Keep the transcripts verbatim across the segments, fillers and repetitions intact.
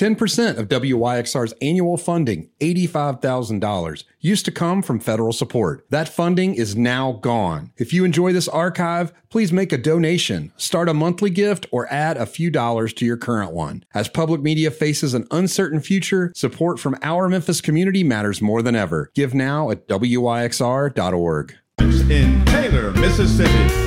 ten percent of W Y X R's annual funding, eighty-five thousand dollars, used to come from federal support. That funding is now gone. If you enjoy this archive, please make a donation, start a monthly gift, or add a few dollars to your current one. As public media faces an uncertain future, support from our Memphis community matters more than ever. Give now at W Y X R dot org. In Taylor, Mississippi.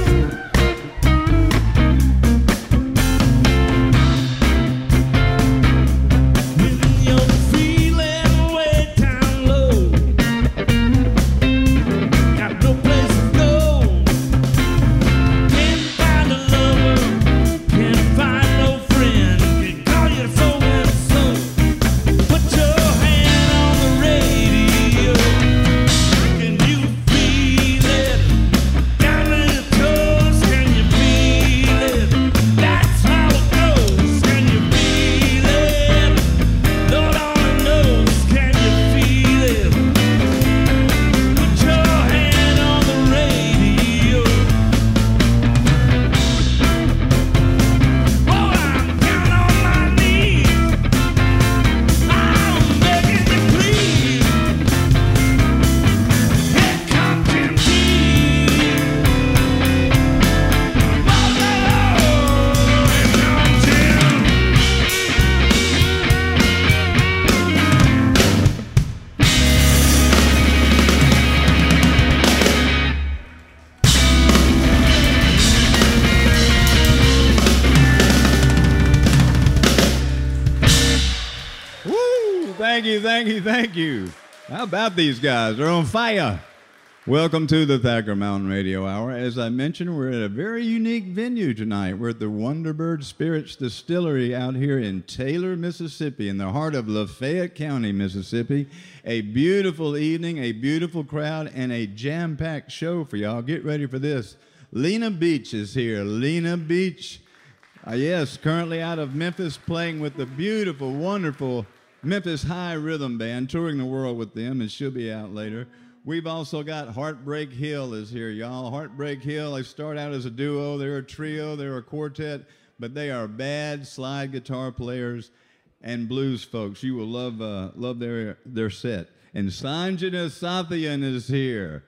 Thank you, thank you, thank you. How about these guys? They're on fire. Welcome to the Thacker Mountain Radio Hour. As I mentioned, we're at a very unique venue tonight. We're at the Wonderbird Spirits Distillery out here in Taylor, Mississippi, in the heart of Lafayette County, Mississippi. A beautiful evening, a beautiful crowd, and a jam-packed show for y'all. Get ready for this. Lena Beach is here. Lena Beach, uh, yes, currently out of Memphis, playing with the beautiful, wonderful Memphis High Rhythm Band, touring the world with them, and she'll be out later. We've also got Heartbreak Hill is here, y'all. Heartbreak Hill, they start out as a duo. They're a trio, they're a quartet, but they are bad slide guitar players and blues folks. You will love uh, love their, their set. And Sanjana Sathian is here.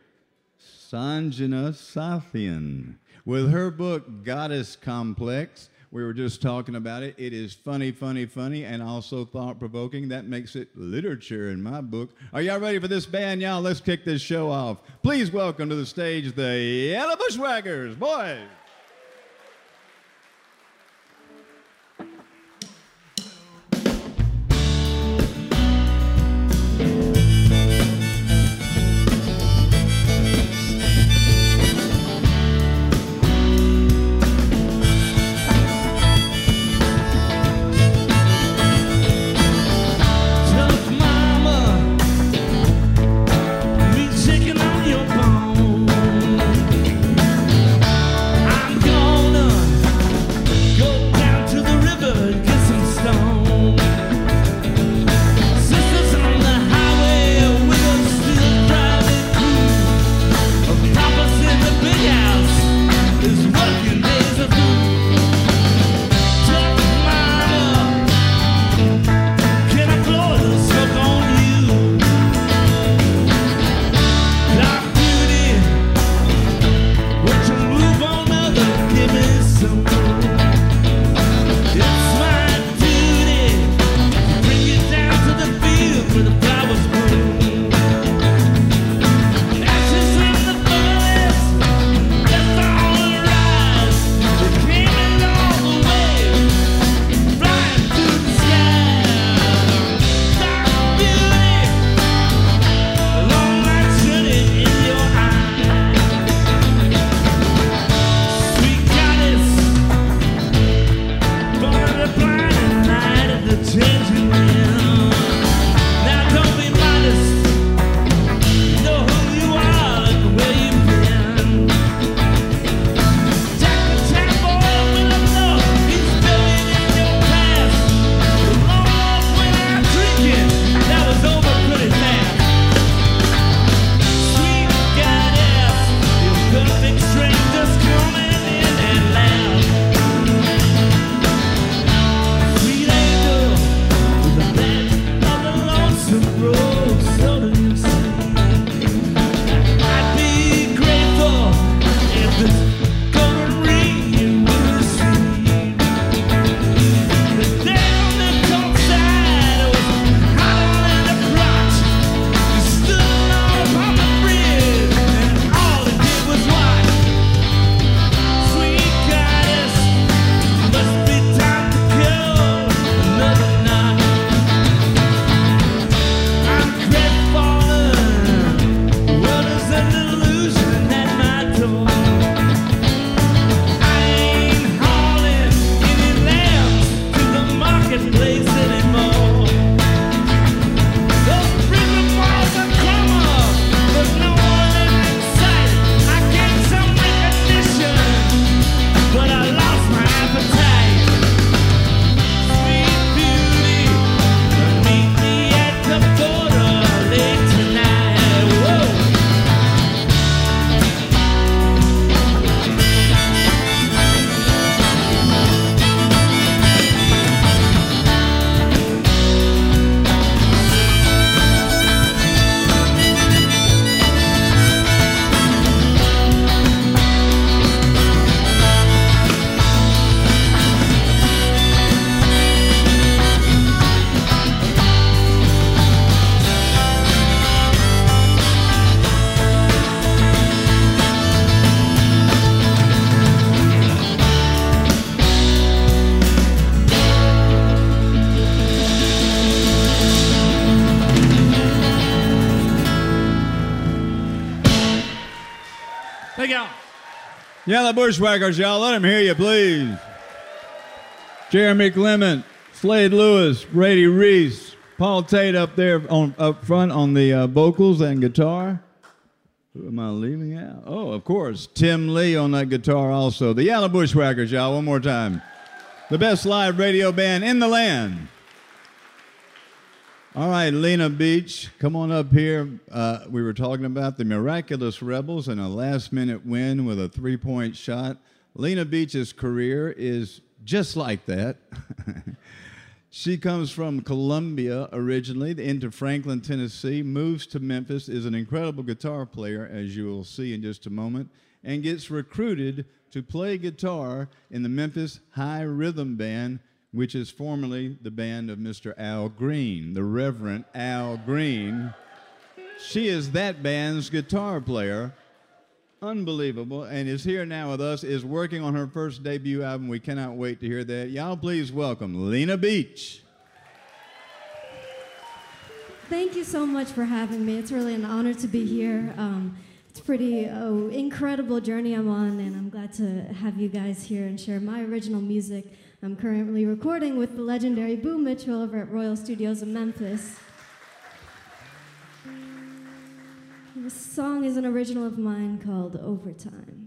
Sanjana Sathian. With her book, Goddess Complex. We were just talking about it. It is funny, funny, funny, and also thought-provoking. That makes it literature in my book. Are y'all ready for this band, y'all? Let's kick this show off. Please welcome to the stage the Yellow Bushwhackers. Boys. Chicken on your bone. y'all. Yeah, the Bushwhackers, y'all. Let them hear you, please. Jeremy Clement, Slade Lewis, Brady Reese, Paul Tate up there on up front on the uh, vocals and guitar. Who am I leaving out? Oh, of course, Tim Lee on that guitar also. The Yellow Bushwhackers, y'all, one more time. The best live radio band in the land. All right, Lena Beach, come on up here. Uh, we were talking about the Miraculous Rebels and a last-minute win with a three-point shot. Lena Beach's career is just like that. She comes from Columbia originally into Franklin, Tennessee, moves to Memphis, is an incredible guitar player, as you will see in just a moment, and gets recruited to play guitar in the Memphis High Rhythm Band, which is formerly the band of Mister Al Green, the Reverend Al Green. She is that band's guitar player. Unbelievable, and is here now with us, is working on her first debut album. We cannot wait to hear that. Y'all please welcome Lena Beach. Thank you so much for having me. It's really an honor to be here. Um, it's a pretty uh, incredible journey I'm on, and I'm glad to have you guys here and share my original music. I'm currently recording with the legendary Boo Mitchell over at Royal Studios in Memphis. This song is an original of mine called Overtime.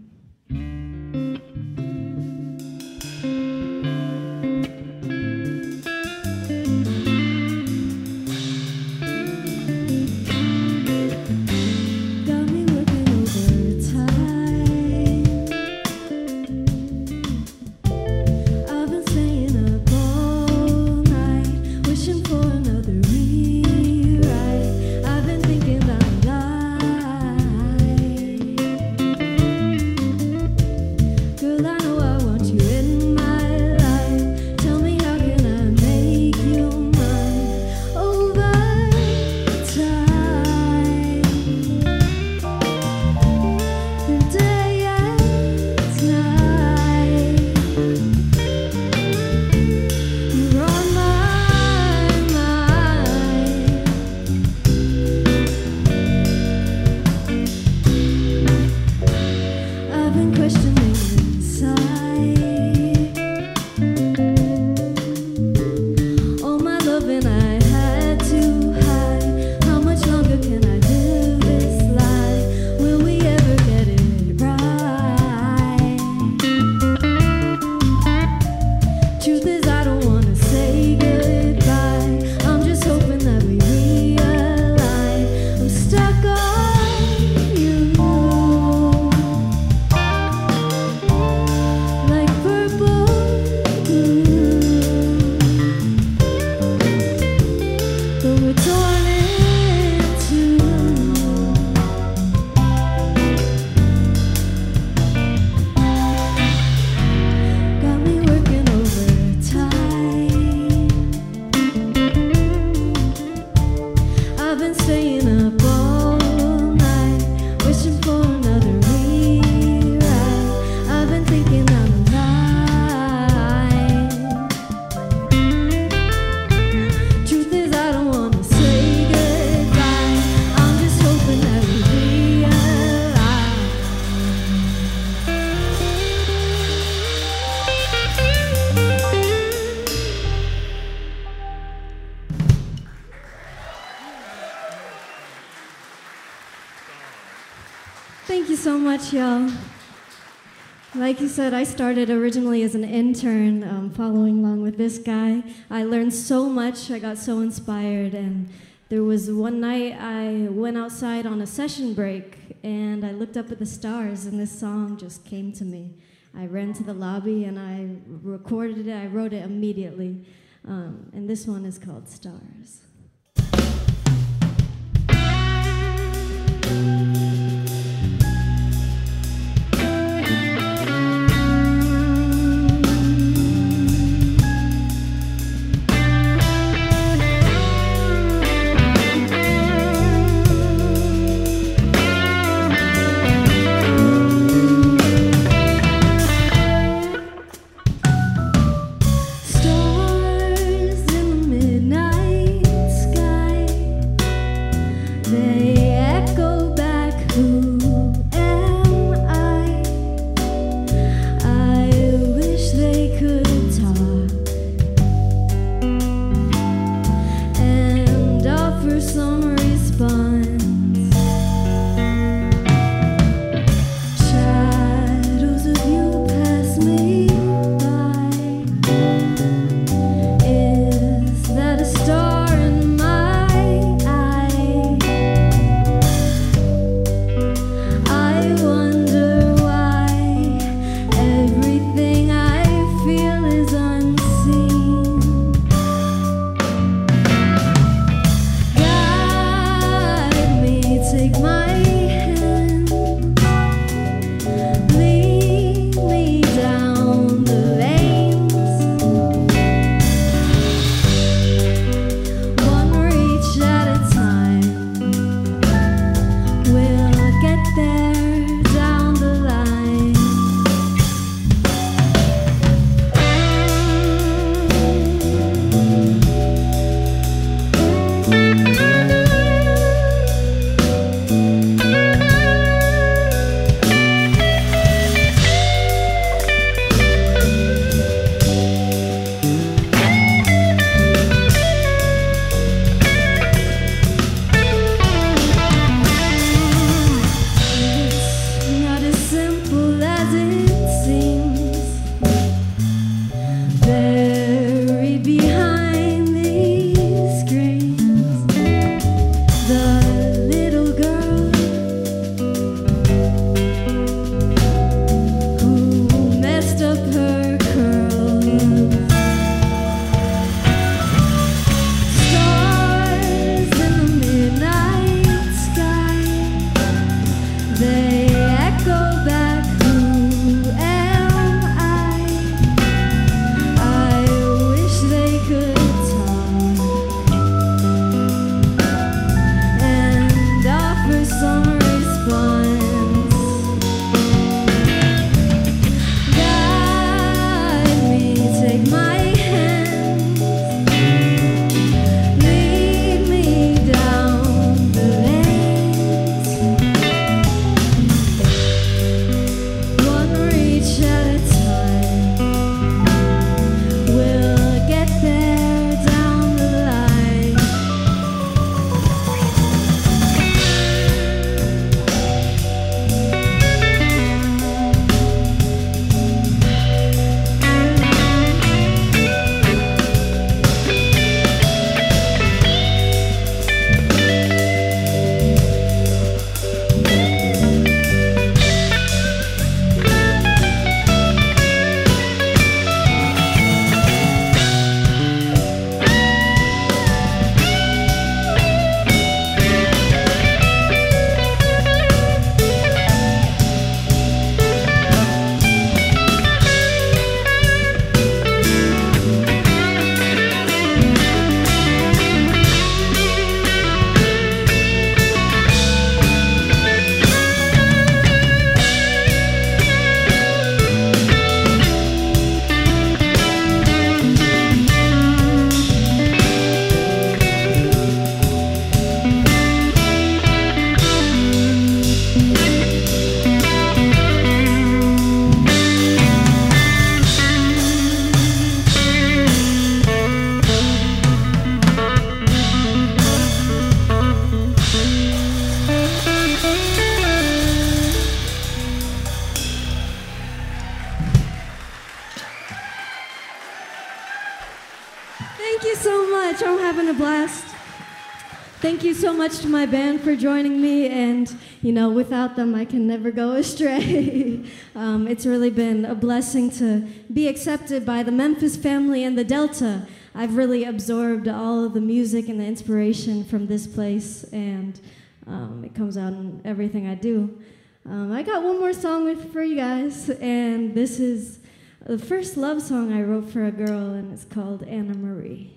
Thank you so much, y'all. Like you said, I started originally as an intern, um, following along with this guy. I learned so much, I got so inspired, and there was one night I went outside on a session break, and I looked up at the stars, and this song just came to me. I ran to the lobby, and I recorded it, I wrote it immediately, um, and this one is called Stars. Stars in the midnight blast. Thank you so much to my band for joining me, and you know, without them I can never go astray. um, it's really been a blessing to be accepted by the Memphis family and the Delta. I've really absorbed all of the music and the inspiration from this place, and um, it comes out in everything I do. Um, I got one more song with, for you guys, and this is the first love song I wrote for a girl, and it's called Anna Marie.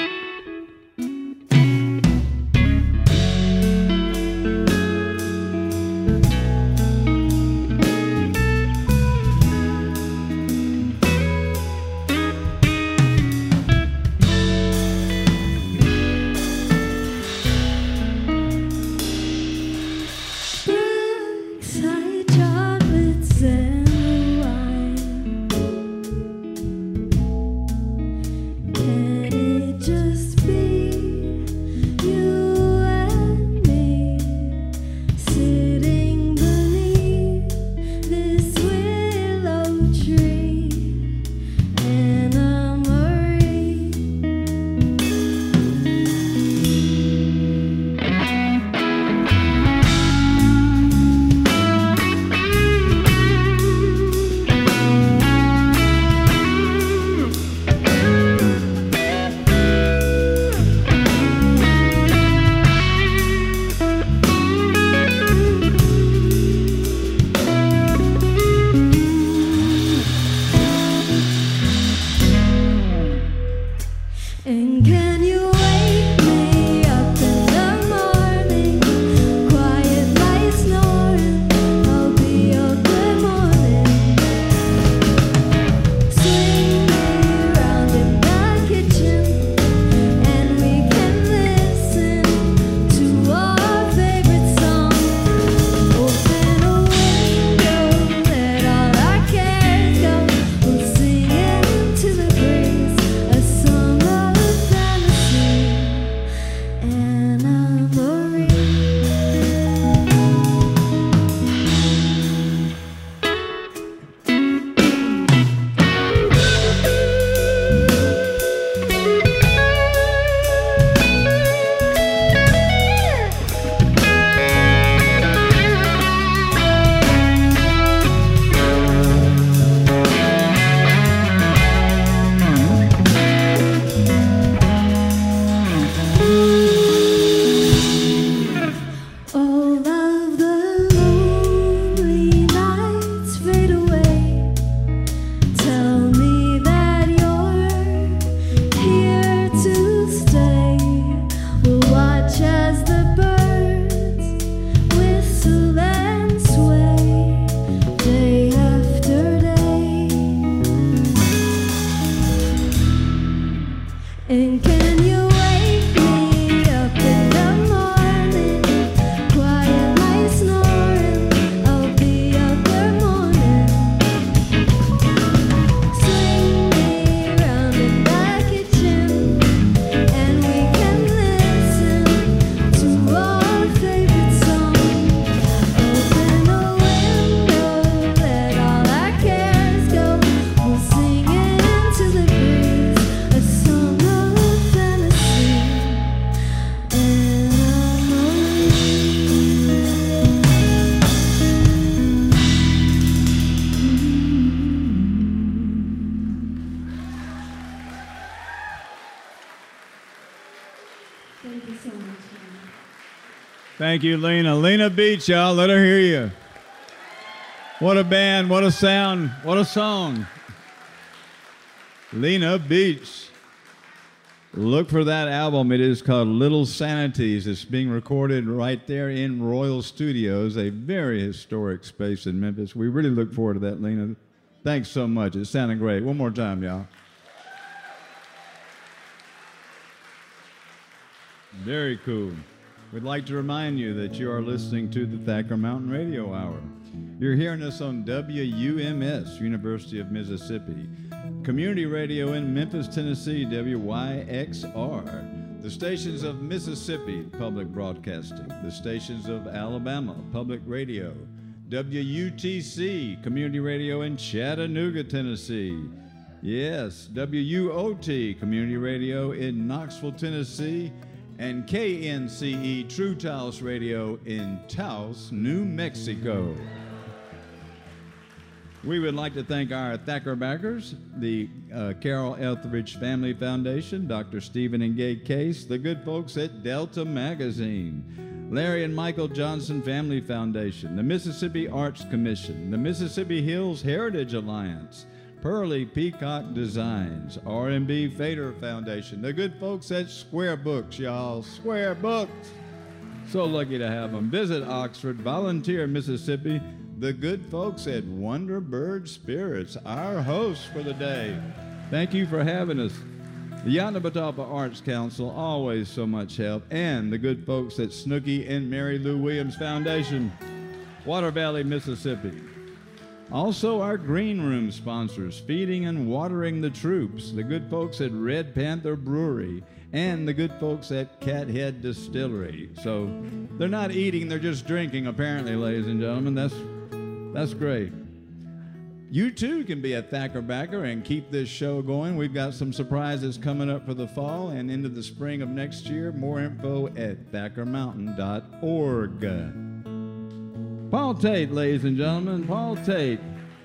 Thank you so much. Thank you, Lena. Lena Beach, y'all. Let her hear you. What a band, what a sound, what a song. Lena Beach. Look for that album. It is called Little Sanities. It's being recorded right there in Royal Studios, a very historic space in Memphis. We really look forward to that, Lena. Thanks so much. It sounded great. One more time, y'all. Very cool. We'd like to remind you that you are listening to the Thacker Mountain Radio Hour. You're hearing us on W U M S, University of Mississippi. Community radio in Memphis, Tennessee, W Y X R. The stations of Mississippi, Public Broadcasting. The stations of Alabama, Public Radio. W U T C, Community Radio in Chattanooga, Tennessee. Yes, W U O T Community Radio in Knoxville, Tennessee, and K N C E True Taos Radio in Taos, New Mexico. We would like to thank our Thacker backers, the uh, Carol Etheridge Family Foundation, Doctor Stephen and Gay Case, the good folks at Delta Magazine, Larry and Michael Johnson Family Foundation, the Mississippi Arts Commission, the Mississippi Hills Heritage Alliance, Pearly Peacock Designs, R and B Fader Foundation, the good folks at Square Books, y'all, Square Books. So lucky to have them. Visit Oxford, Volunteer, Mississippi, the good folks at Wonderbird Spirits, our hosts for the day. Thank you for having us. The Yanabatapa Arts Council, always so much help, and the good folks at Snooky and Mary Lou Williams Foundation, Water Valley, Mississippi. Also, our Green Room sponsors, Feeding and Watering the Troops, the good folks at Red Panther Brewery, and the good folks at Cathead Distillery. So they're not eating, they're just drinking, apparently, ladies and gentlemen. That's, that's great. You, too, can be a Thacker backer and keep this show going. We've got some surprises coming up for the fall and into the spring of next year. More info at thacker mountain dot org. Paul Tate, ladies and gentlemen, Paul Tate.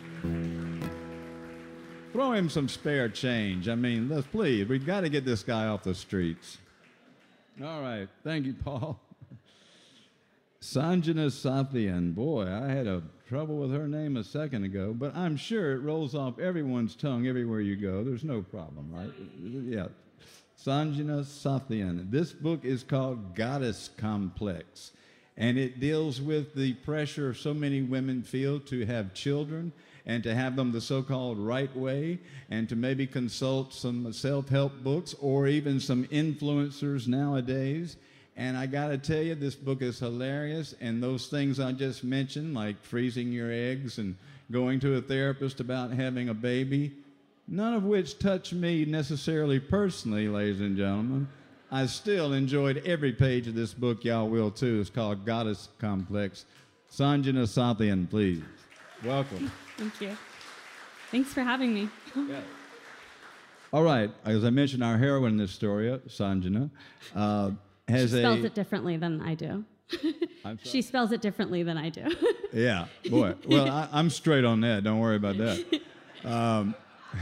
Throw him some spare change. I mean, let's please. We've got to get this guy off the streets. All right. Thank you, Paul. Sanjana Sathian. Boy, I had a trouble with her name a second ago, but I'm sure it rolls off everyone's tongue everywhere you go. There's no problem, right? Yeah. Sanjana Sathian. This book is called Goddess Complex. And it deals with the pressure so many women feel to have children and to have them the so-called right way, and to maybe consult some self-help books or even some influencers nowadays. And I got to tell you, this book is hilarious. And those things I just mentioned, like freezing your eggs and going to a therapist about having a baby, none of which touch me necessarily personally, ladies and gentlemen. I still enjoyed every page of this book. Y'all will, too. It's called Goddess Complex. Sanjana Sathian, please. Welcome. Thank you. Thanks for having me. Yeah. All right. As I mentioned, our heroine in this story, Sanjana, uh, has she a... spells it differently than I do. I'm sorry? She spells it differently than I do. Yeah. Boy. Well, I, I'm straight on that. Don't worry about that. Um,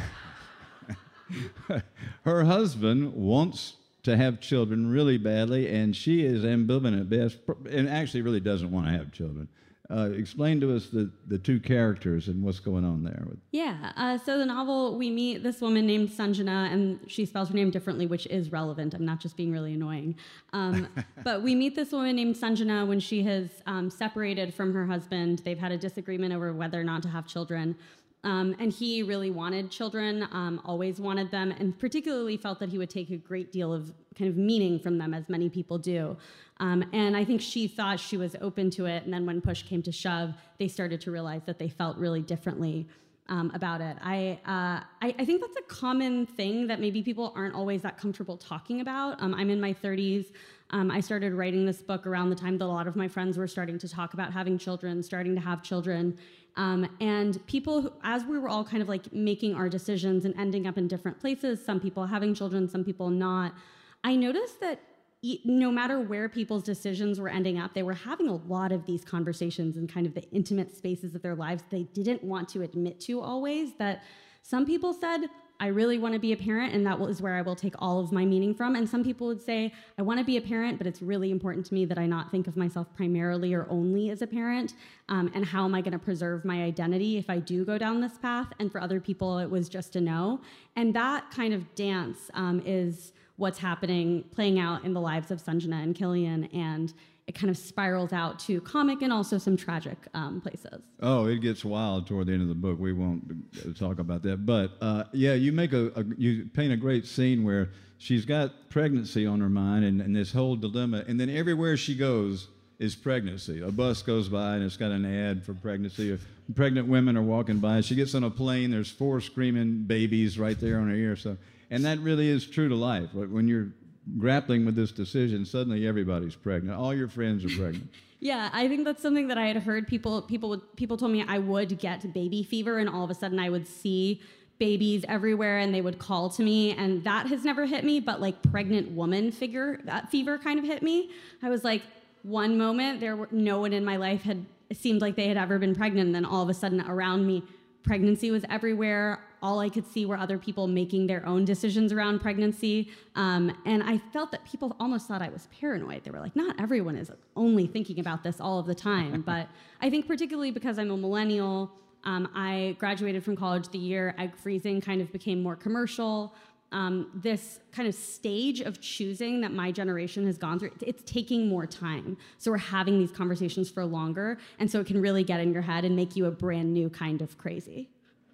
her husband wants to have children really badly, and she is ambivalent at best, and actually really doesn't want to have children. Uh, explain to us the, the two characters and what's going on there. Yeah, uh, so the novel, we meet this woman named Sanjana, and she spells her name differently, which is relevant. I'm not just being really annoying. Um, but we meet this woman named Sanjana when she has um, separated from her husband. They've had a disagreement over whether or not to have children. Um, and he really wanted children, um, always wanted them, and particularly felt that he would take a great deal of kind of meaning from them, as many people do. Um, and I think she thought she was open to it, and then when push came to shove, they started to realize that they felt really differently um, about it. I, uh, I I think that's a common thing that maybe people aren't always that comfortable talking about. Um, I'm in my thirties. Um, I started writing this book around the time that a lot of my friends were starting to talk about having children, starting to have children. Um, and people, who, as we were all kind of like making our decisions and ending up in different places, some people having children, some people not, I noticed that e- no matter where people's decisions were ending up, they were having a lot of these conversations in kind of the intimate spaces of their lives they didn't want to admit to always. That some people said, I really want to be a parent, and that is where I will take all of my meaning from. And some people would say, I want to be a parent, but it's really important to me that I not think of myself primarily or only as a parent. Um, and how am I going to preserve my identity if I do go down this path? And for other people, it was just a no. And that kind of dance um, is what's happening, playing out in the lives of Sanjana and Killian, and it kind of spirals out to comic and also some tragic um, places. Oh, it gets wild toward the end of the book. We won't talk about that. But uh, yeah, you make a, a you paint a great scene where she's got pregnancy on her mind and, and this whole dilemma, and then everywhere she goes is pregnancy. A bus goes by and it's got an ad for pregnancy. Pregnant women are walking by. She gets on a plane. There's four screaming babies right there on her ear. So, and that really is true to life. When you're grappling with this decision, suddenly everybody's pregnant. All your friends are pregnant. Yeah, I think that's something that I had heard. People, people, would, people told me I would get baby fever, and all of a sudden I would see babies everywhere and they would call to me, and that has never hit me, but like pregnant woman figure, that fever kind of hit me. I was like, one moment there were no one in my life had it seemed like they had ever been pregnant, and then all of a sudden around me, pregnancy was everywhere. All I could see were other people making their own decisions around pregnancy. Um, and I felt that people almost thought I was paranoid. They were like, not everyone is only thinking about this all of the time. But I think particularly because I'm a millennial, um, I graduated from college the year egg freezing kind of became more commercial. Um, this kind of stage of choosing that my generation has gone through, it's taking more time. So we're having these conversations for longer, and so it can really get in your head and make you a brand new kind of crazy.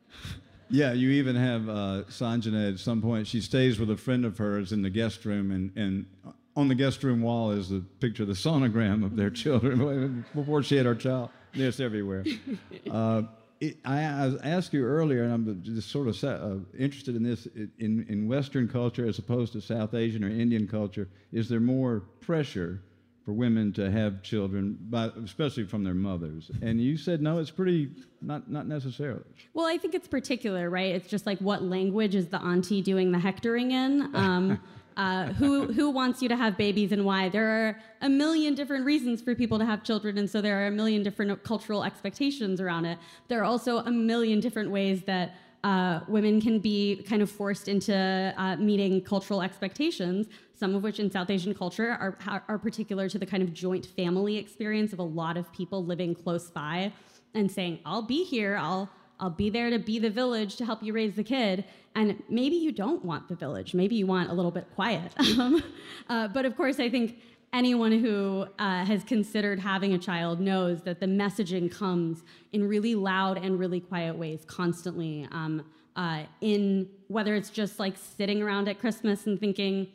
Yeah, you even have uh, Sanjana at some point. She stays with a friend of hers in the guest room, and, and on the guest room wall is the picture of the sonogram of their children before she had her child. It's everywhere. Uh, it, I, I asked you earlier, and I'm just sort of uh, interested in this, in, in Western culture as opposed to South Asian or Indian culture, is there more pressure for women to have children, but especially from their mothers? And you said, no, it's pretty, not not necessarily. Well, I think it's particular, right? It's just like, what language is the auntie doing the hectoring in? Um, uh, who who wants you to have babies and why? There are a million different reasons for people to have children, and so there are a million different cultural expectations around it. There are also a million different ways that Uh, women can be kind of forced into uh, meeting cultural expectations, some of which in South Asian culture are, are particular to the kind of joint family experience of a lot of people living close by and saying, I'll be here, I'll, I'll be there to be the village to help you raise the kid. And maybe you don't want the village, maybe you want a little bit quiet. um, uh, but of course, I think anyone who uh, has considered having a child knows that the messaging comes in really loud and really quiet ways constantly. Um, uh, in whether it's just like sitting around at Christmas and thinking,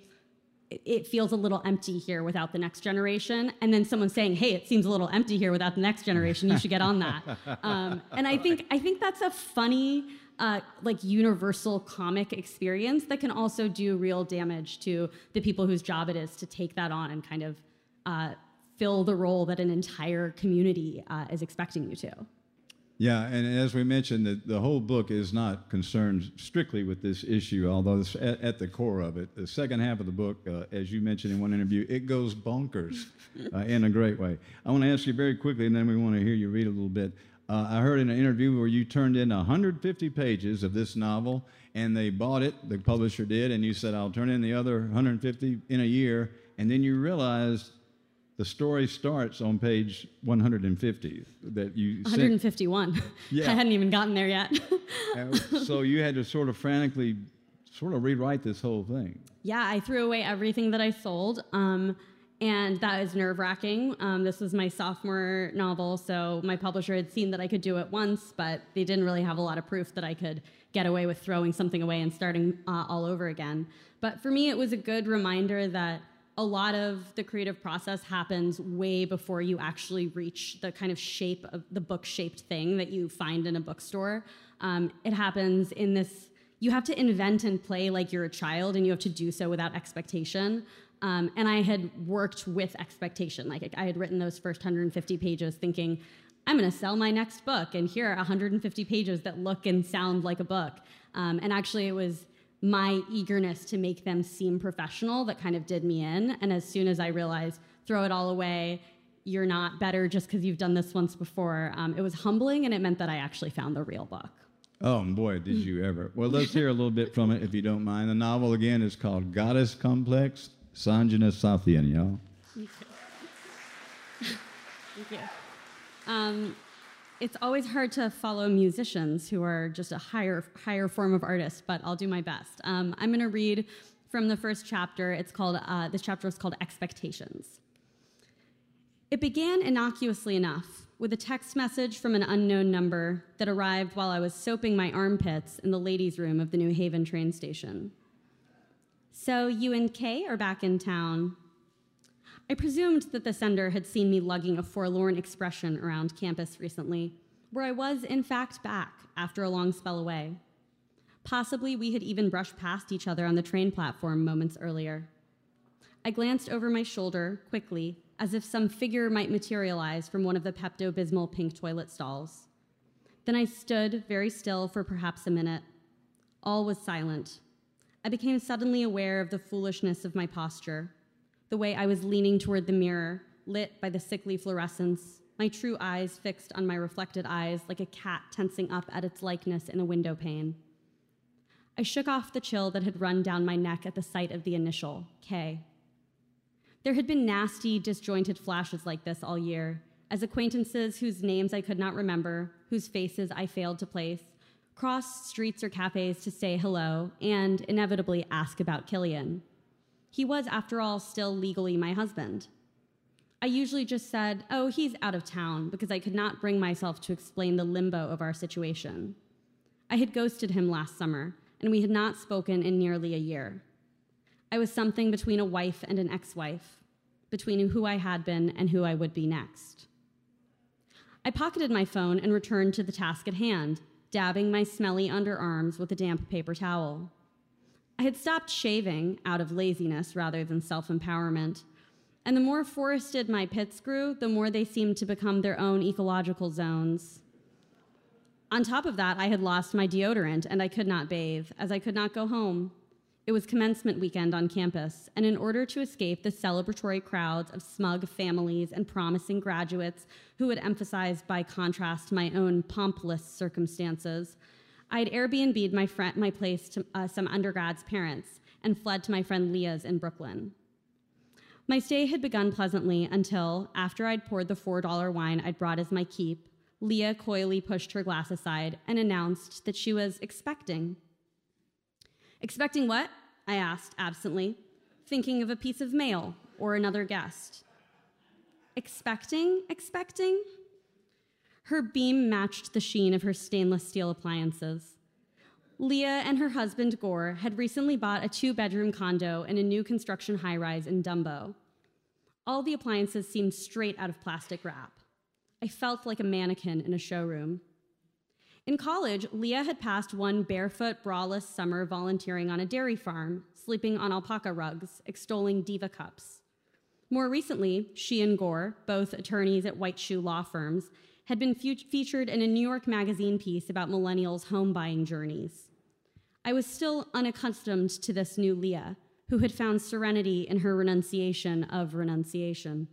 it feels a little empty here without the next generation, and then someone saying, hey, it seems a little empty here without the next generation, you should get on that. Um, and I think I think that's a funny, uh, like universal comic experience that can also do real damage to the people whose job it is to take that on and kind of uh, fill the role that an entire community uh, is expecting you to. Yeah, and as we mentioned, the, the whole book is not concerned strictly with this issue, although it's at, at the core of it. The second half of the book, uh, as you mentioned in one interview, it goes bonkers uh, in a great way. I want to ask you very quickly, and then we want to hear you read a little bit. Uh, I heard in an interview where you turned in one hundred fifty pages of this novel, and they bought it, the publisher did, and you said, I'll turn in the other one hundred fifty in a year, and then you realized the story starts on page one hundred fifty. That you one hundred fifty-one. Yeah. I hadn't even gotten there yet. So you had to sort of frantically sort of rewrite this whole thing. Yeah, I threw away everything that I sold, um, and that is nerve-wracking. Um, this was my sophomore novel, so my publisher had seen that I could do it once, but they didn't really have a lot of proof that I could get away with throwing something away and starting uh, all over again. But for me, it was a good reminder that a lot of the creative process happens way before you actually reach the kind of shape of the book-shaped thing that you find in a bookstore. Um, it happens in this, you have to invent and play like you're a child, and you have to do so without expectation. Um, and I had worked with expectation. Like I had written those first one hundred fifty pages thinking, I'm gonna sell my next book, and here are one hundred fifty pages that look and sound like a book. Um, and actually it was my eagerness to make them seem professional that kind of did me in. And as soon as I realized, throw it all away, you're not better just because you've done this once before, um, it was humbling, and it meant that I actually found the real book. Oh, boy, did you ever. Well, let's hear a little bit from it, if you don't mind. The novel, again, is called Goddess Complex, Sanjana Sathian, y'all. Thank you. Thank you. Um, It's always hard to follow musicians who are just a higher higher form of artist, but I'll do my best. Um, I'm going to read from the first chapter. It's called, uh, this chapter is called Expectations. It began innocuously enough with a text message from an unknown number that arrived while I was soaping my armpits in the ladies' room of the New Haven train station. So you and Kay are back in town. I presumed that the sender had seen me lugging a forlorn expression around campus recently, where I was, in fact, back after a long spell away. Possibly we had even brushed past each other on the train platform moments earlier. I glanced over my shoulder quickly, as if some figure might materialize from one of the Pepto-Bismol pink toilet stalls. Then I stood very still for perhaps a minute, All was silent. I became suddenly aware of the foolishness of my posture, the way I was leaning toward the mirror, lit by the sickly fluorescence, my true eyes fixed on my reflected eyes like a cat tensing up at its likeness in a window pane. I shook off the chill that had run down my neck at the sight of the initial, K. There had been nasty, disjointed flashes like this all year, as acquaintances whose names I could not remember, whose faces I failed to place, crossed streets or cafes to say hello and inevitably ask about Killian. He was, after all, still legally my husband. I usually just said, oh, he's out of town, because I could not bring myself to explain the limbo of our situation. I had ghosted him last summer, and we had not spoken in nearly a year. I was something between a wife and an ex-wife, between who I had been and who I would be next. I pocketed my phone and returned to the task at hand, dabbing my smelly underarms with a damp paper towel. I had stopped shaving out of laziness rather than self-empowerment, and the more forested my pits grew, the more they seemed to become their own ecological zones. On top of that, I had lost my deodorant, and I could not bathe, as I could not go home. It was commencement weekend on campus, and in order to escape the celebratory crowds of smug families and promising graduates who would emphasize by contrast my own pompless circumstances, I had Airbnb'd my, friend, my place to uh, some undergrad's parents and fled to my friend Leah's in Brooklyn. My stay had begun pleasantly until, after I'd poured the four dollar wine I'd brought as my keep, Leah coyly pushed her glass aside and announced that she was expecting. Expecting what? I asked absently, thinking of a piece of mail or another guest. Expecting? Expecting? Her beam matched the sheen of her stainless steel appliances. Leah and her husband, Gore, had recently bought a two-bedroom condo in a new construction high-rise in Dumbo. All the appliances seemed straight out of plastic wrap. I felt like a mannequin in a showroom. In college, Leah had passed one barefoot, braless summer volunteering on a dairy farm, sleeping on alpaca rugs, extolling diva cups. More recently, she and Gore, both attorneys at white shoe law firms, had been fe- featured in a New York Magazine piece about millennials' home buying journeys. I was still unaccustomed to this new Leah, who had found serenity in her renunciation of renunciation.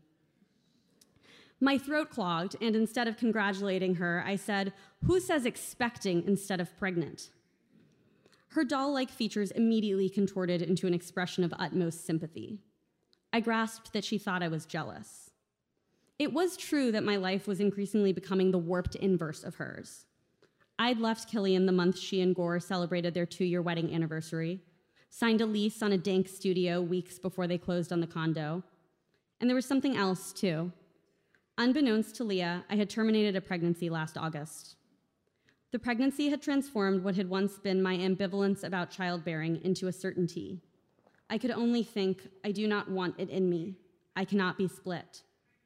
My throat clogged, and instead of congratulating her, I said, "Who says expecting instead of pregnant?" Her doll-like features immediately contorted into an expression of utmost sympathy. I grasped that she thought I was jealous. It was true that my life was increasingly becoming the warped inverse of hers. I'd left Killian the month she and Gore celebrated their two-year wedding anniversary, signed a lease on a dank studio weeks before they closed on the condo. And there was something else, too. Unbeknownst to Leah, I had terminated a pregnancy last August. The pregnancy had transformed what had once been my ambivalence about childbearing into a certainty. I could only think, I do not want it in me. I cannot be split.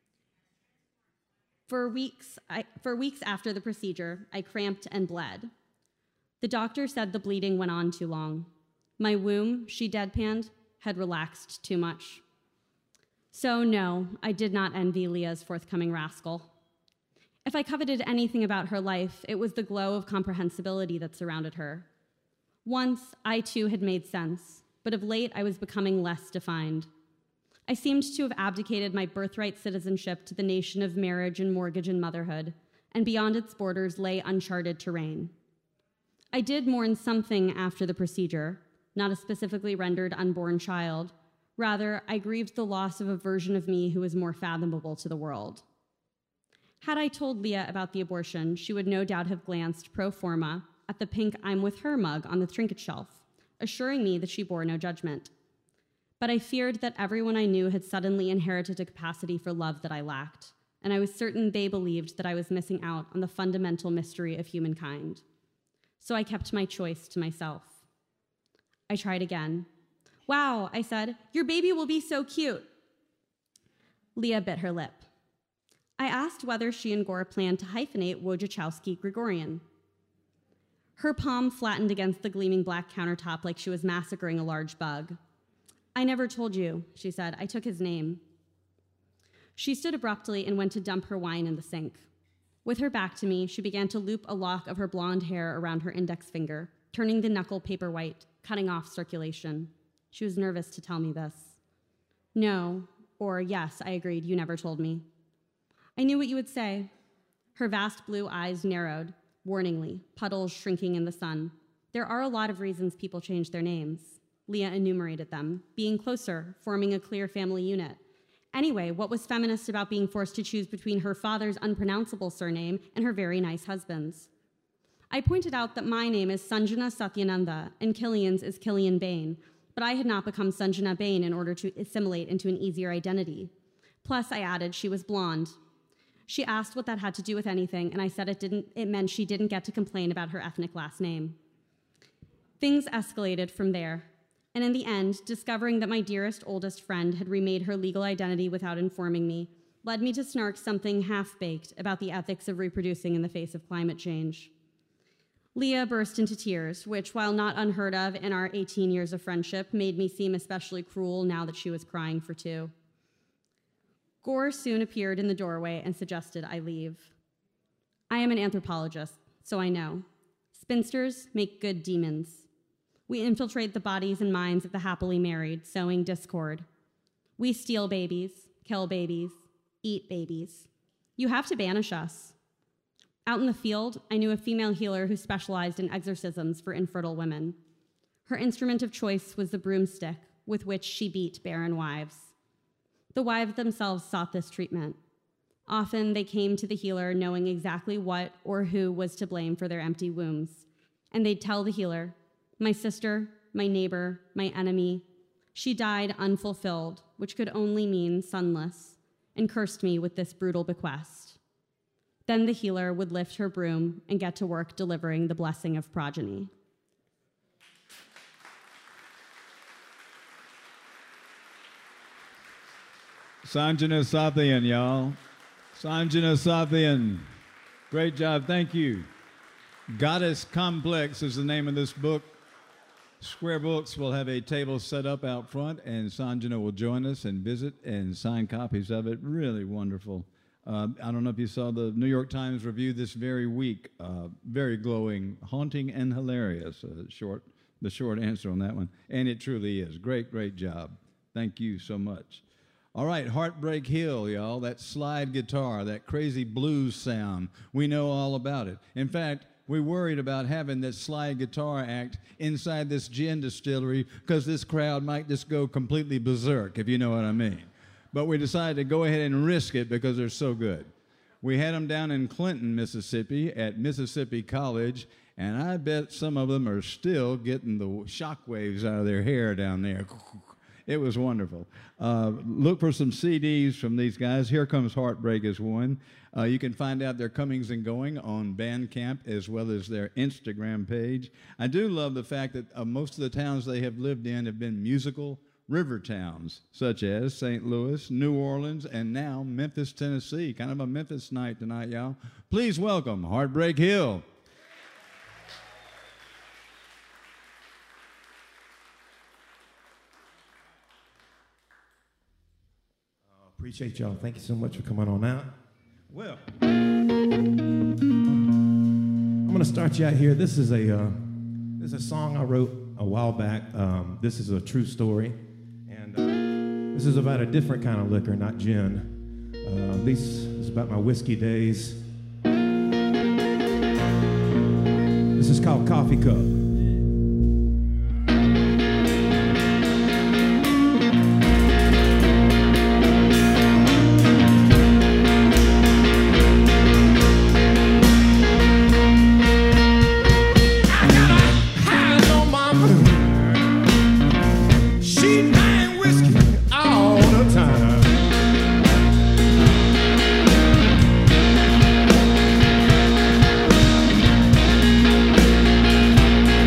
For weeks, I, for weeks after the procedure, I cramped and bled. The doctor said the bleeding went on too long. My womb, she deadpanned, had relaxed too much. So no, I did not envy Leah's forthcoming rascal. If I coveted anything about her life, it was the glow of comprehensibility that surrounded her. Once, I too had made sense, but of late I was becoming less defined. I seemed to have abdicated my birthright citizenship to the nation of marriage and mortgage and motherhood, and beyond its borders lay uncharted terrain. I did mourn something after the procedure, not a specifically rendered unborn child. Rather, I grieved the loss of a version of me who was more fathomable to the world. Had I told Leah about the abortion, she would no doubt have glanced pro forma at the pink I'm with her mug on the trinket shelf, assuring me that she bore no judgment. But I feared that everyone I knew had suddenly inherited a capacity for love that I lacked, and I was certain they believed that I was missing out on the fundamental mystery of humankind. So I kept my choice to myself. I tried again. "Wow," I said, "your baby will be so cute." Leah bit her lip. I asked whether she and Gore planned to hyphenate Wojciechowski-Gregorian. Her palm flattened against the gleaming black countertop like she was massacring a large bug. "I never told you," she said. "I took his name." She stood abruptly and went to dump her wine in the sink. With her back to me, she began to loop a lock of her blonde hair around her index finger, turning the knuckle paper white, cutting off circulation. She was nervous to tell me this. No, or yes, I agreed, you never told me. I knew what you would say. Her vast blue eyes narrowed, warningly, puddles shrinking in the sun. There are a lot of reasons people change their names. Leah enumerated them, being closer, forming a clear family unit. Anyway, what was feminist about being forced to choose between her father's unpronounceable surname and her very nice husband's? I pointed out that my name is Sanjana Satyananda and Killian's is Killian Bain, but I had not become Sanjana Bain in order to assimilate into an easier identity. Plus, I added she was blonde. She asked what that had to do with anything, and I said it didn't. It meant she didn't get to complain about her ethnic last name. Things escalated from there, and in the end, discovering that my dearest, oldest friend had remade her legal identity without informing me led me to snark something half-baked about the ethics of reproducing in the face of climate change. Leah burst into tears, which, while not unheard of in our eighteen years of friendship, made me seem especially cruel now that she was crying for two. Gore soon appeared in the doorway and suggested I leave. I am an anthropologist, so I know. Spinsters make good demons. We infiltrate the bodies and minds of the happily married, sowing discord. We steal babies, kill babies, eat babies. You have to banish us. Out in the field, I knew a female healer who specialized in exorcisms for infertile women. Her instrument of choice was the broomstick with which she beat barren wives. The wives themselves sought this treatment. Often they came to the healer knowing exactly what or who was to blame for their empty wombs, and they'd tell the healer, my sister, my neighbor, my enemy, she died unfulfilled, which could only mean sonless, and cursed me with this brutal bequest. Then the healer would lift her broom and get to work delivering the blessing of progeny. Sanjana Satyan, y'all. Sanjana Satyan. Great job, thank you. Goddess Complex is the name of this book. Square Books will have a table set up out front, and Sanjana will join us and visit and sign copies of it. Really wonderful. Uh, I don't know if you saw the New York Times review this very week. Uh, very glowing, haunting, and hilarious. Uh, short, the short answer on that one. And it truly is. Great, great job. Thank you so much. All right, Heartbreak Hill, y'all. That slide guitar, that crazy blues sound. We know all about it. In fact, we worried about having this slide guitar act inside this gin distillery because this crowd might just go completely berserk, if you know what I mean. But we decided to go ahead and risk it because they're so good. We had them down in Clinton, Mississippi at Mississippi College, and I bet some of them are still getting the shock waves out of their hair down there. It was wonderful. Uh, look for some C Ds from these guys. Here Comes Heartbreak is one. Uh, you can find out their comings and going on Bandcamp as well as their Instagram page. I do love the fact that uh, most of the towns they have lived in have been musical river towns, such as Saint Louis, New Orleans, and now Memphis, Tennessee. Kind of a Memphis night tonight, y'all. Please welcome Heartbreak Hill. Appreciate y'all. Thank you so much for coming on out. Well, I'm going to start you out here. This is a uh, this is a song I wrote a while back. Um, this is a true story, and uh, this is about a different kind of liquor, not gin. Uh, this is about my whiskey days. This is called Coffee Cup. Time.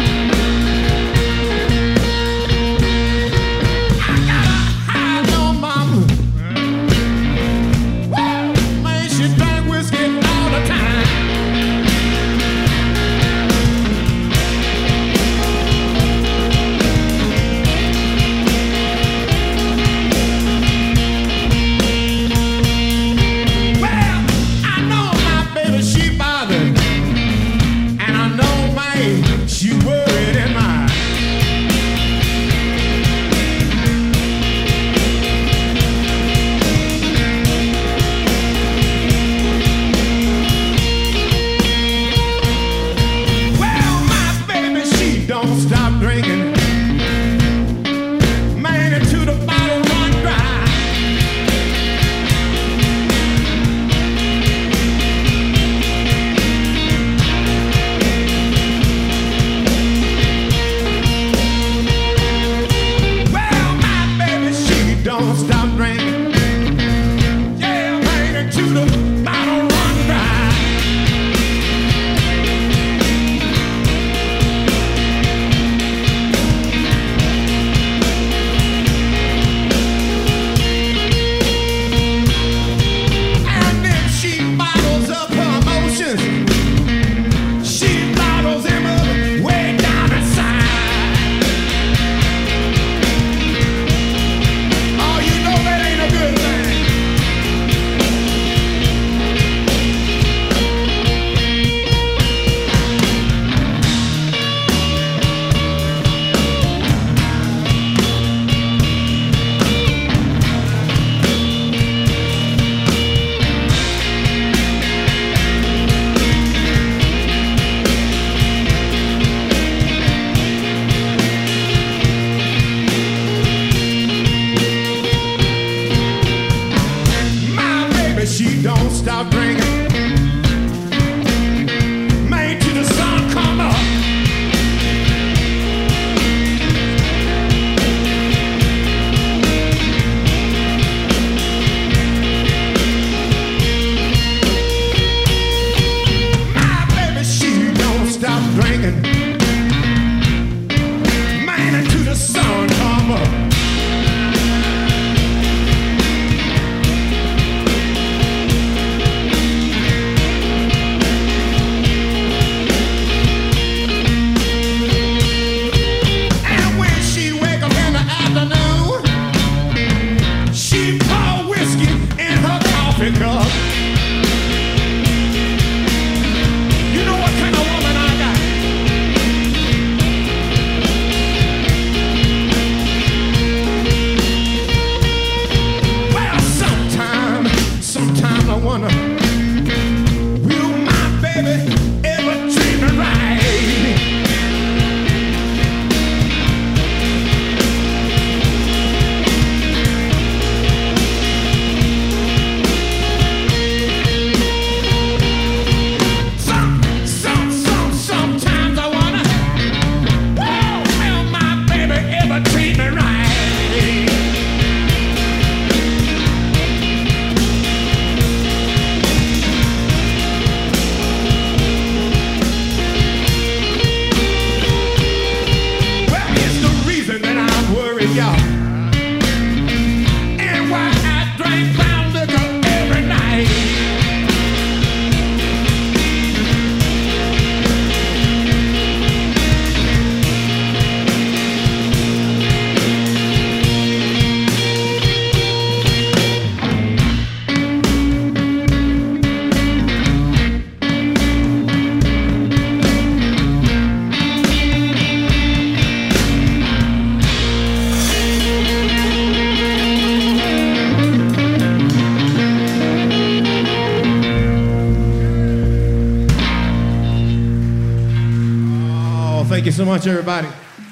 you so much, everybody.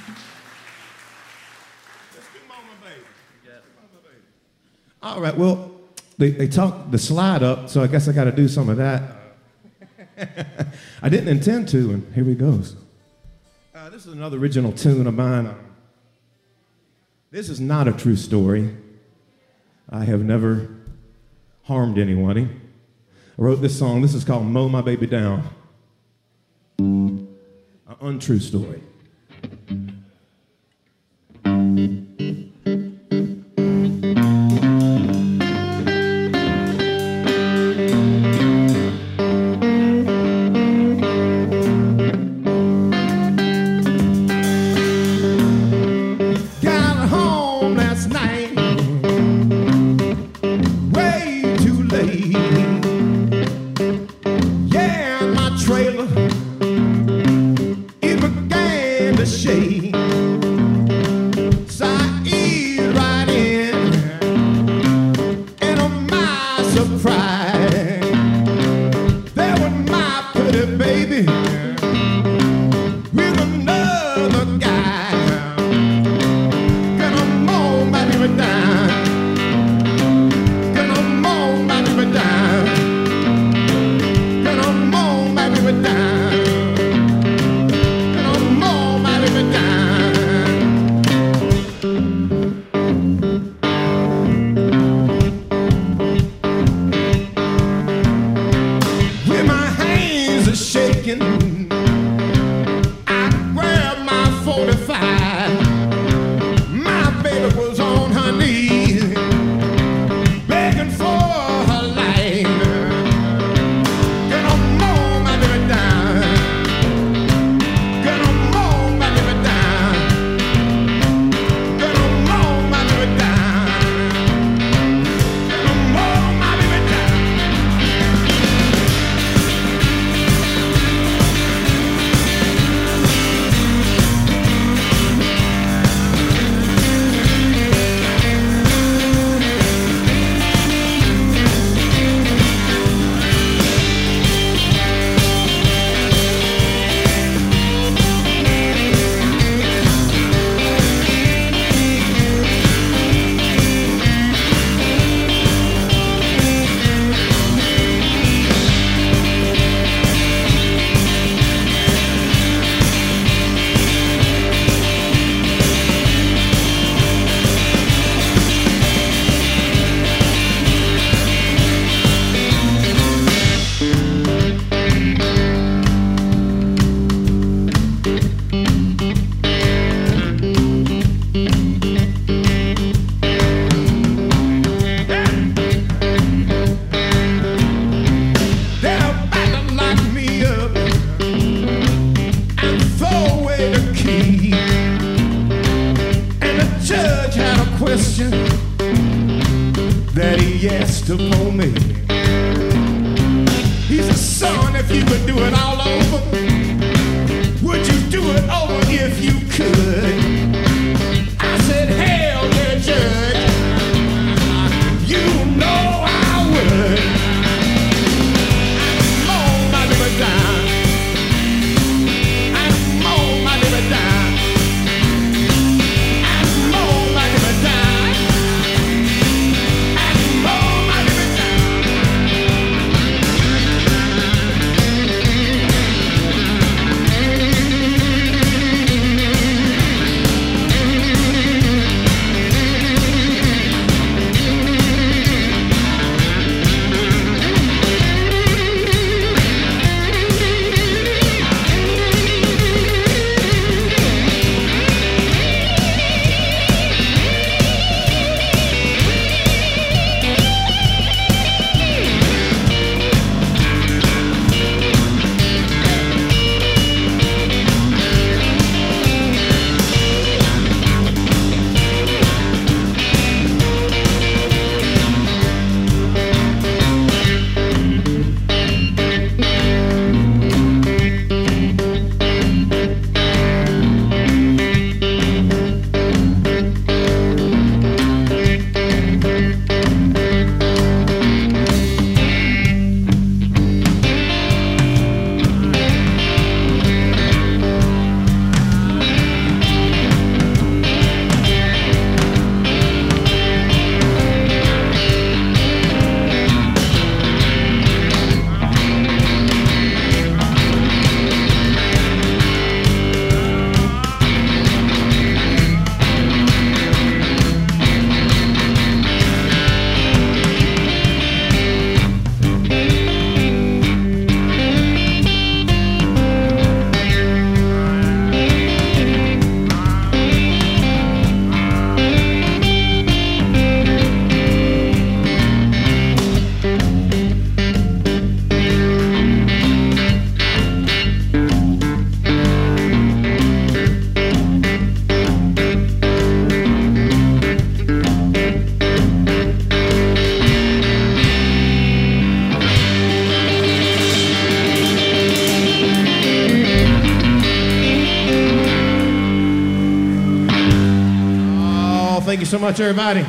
All right, well, they, they talked the slide up, so I guess I got to do some of that. I didn't intend to, and here he goes. Uh, this is another original tune of mine. Uh, this is not a true story. I have never harmed anybody. I wrote this song. This is called Mow My Baby Down. An untrue story. so much, everybody.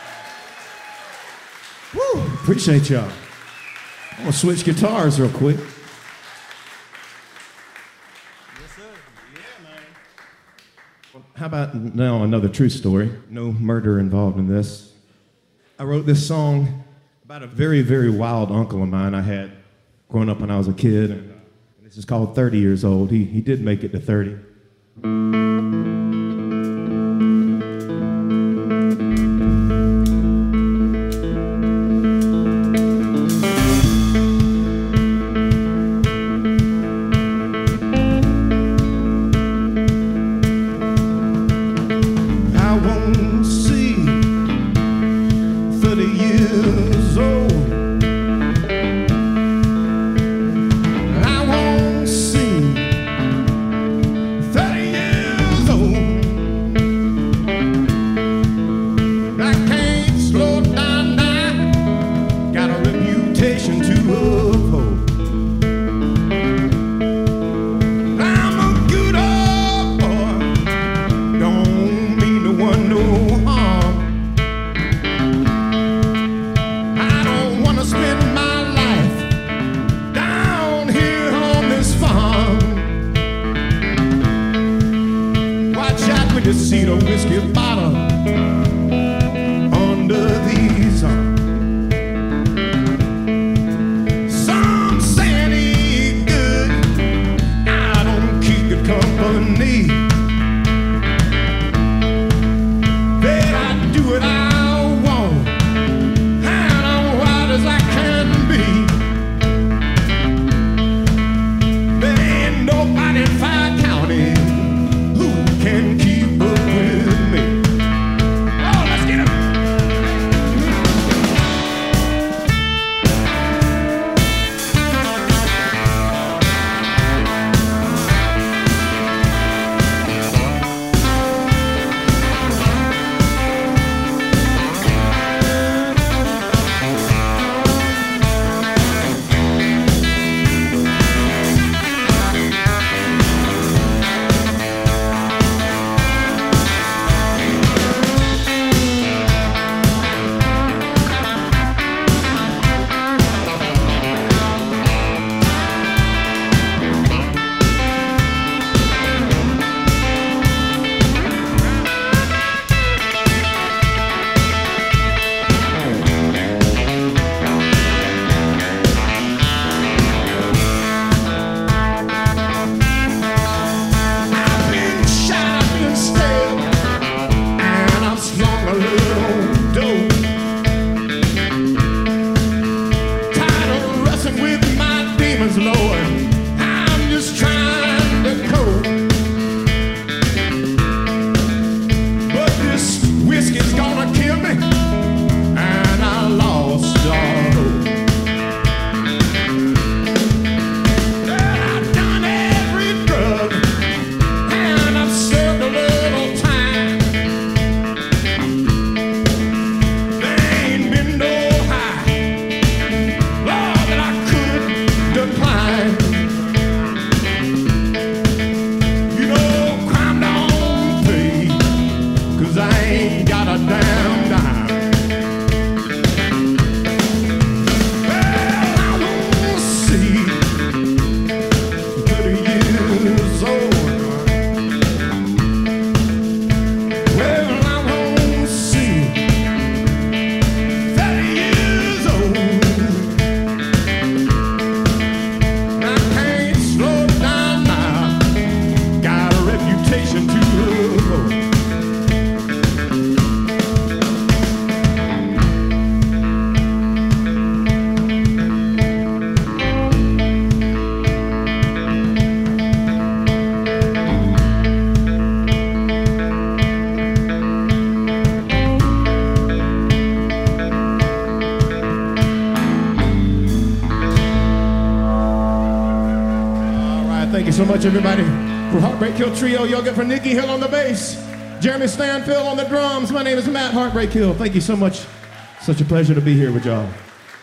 Woo, appreciate y'all. I'm gonna switch guitars real quick. Yes, sir. Yeah, man. Well, how about now another true story? No murder involved in this. I wrote this song about a very, very wild uncle of mine I had growing up when I was a kid. And, uh, and this is called thirty years old. He, he did make it to thirty. So much, everybody. For Heartbreak Hill Trio, y'all get for Nikki Hill on the bass, Jeremy Stanfield on the drums. My name is Matt Heartbreak Hill. Thank you so much. Such a pleasure to be here with y'all.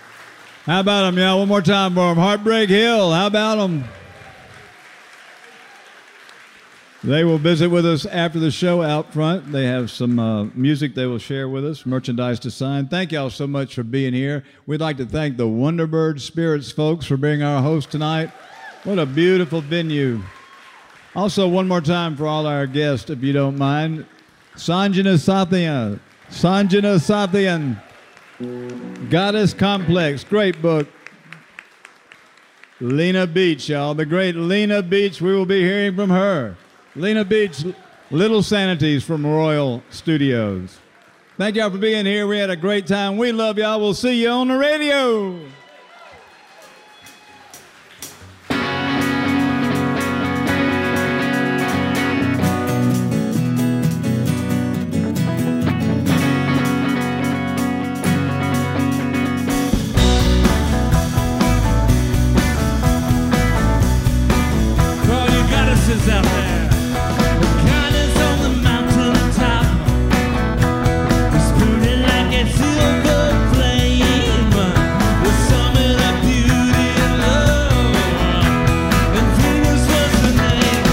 How about them, y'all? One more time for them. Heartbreak Hill. How about them? They will visit with us after the show out front. They have some uh, music they will share with us, merchandise to sign. Thank y'all so much for being here. We'd like to thank the Wonderbird Spirits folks for being our host tonight. What a beautiful venue. Also, one more time for all our guests, if you don't mind. Sanjana Sathian. Sanjana Sathian. Goddess Complex. Great book. Lena Beach, y'all. The great Lena Beach. We will be hearing from her. Lena Beach, Little Sanities from Royal Studios. Thank y'all for being here. We had a great time. We love y'all. We'll see you on the radio. Out there, the kindness on the mountain top is burning like a silver flame. The summit of beauty and love, and Venus was the name.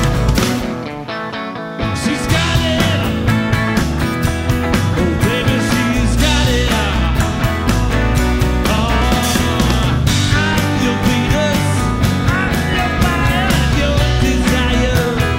She's got it, oh baby, she's got it all. Oh, I'm your Venus, I'm your fire, your desire.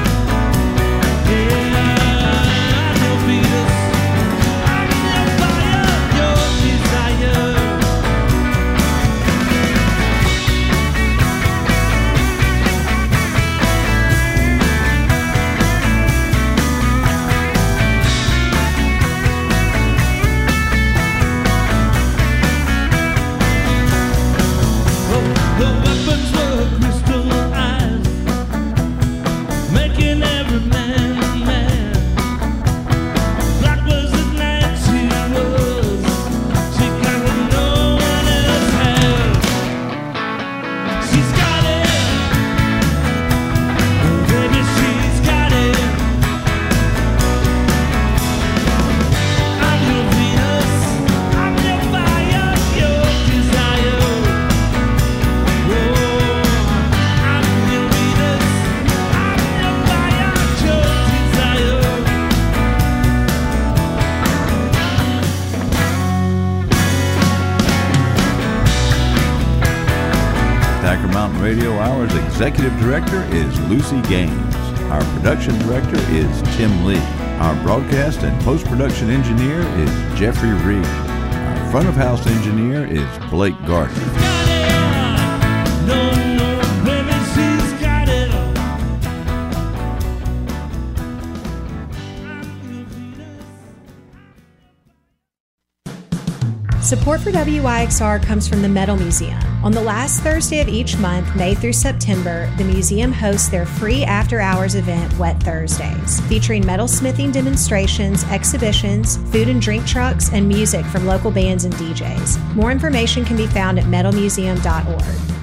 The weapons were crystal eyes, making every man mad. Black was the night she was, she got what no one else had. She's got it, oh baby, she's got it. I'm your Venus, I'm your fire, your desire. Thacker Mountain Radio Hour's Executive Director is Lucy Gaines. Our Production Director is Tim Lee. Our Broadcast and Post-Production Engineer is Jeffrey Reed. Our Front of House Engineer is Blake Gardner. No, no, baby, she's got it all. Support for W I X R comes from the Metal Museum. On the last Thursday of each month, May through September, the museum hosts their free after-hours event, Wet Thursdays, featuring metalsmithing demonstrations, exhibitions, food and drink trucks, and music from local bands and D Js. More information can be found at metal museum dot org.